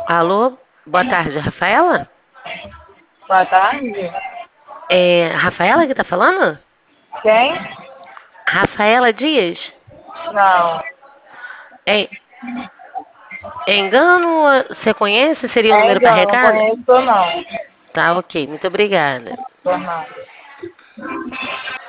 Alô, boa tarde, Rafaela? Boa tarde. É Rafaela que tá falando? Quem? Rafaela Dias? Não. É, é engano? Você conhece? Seria o É número engano, não carregado? conheço, não. Tá, ok, muito obrigada. Por nada.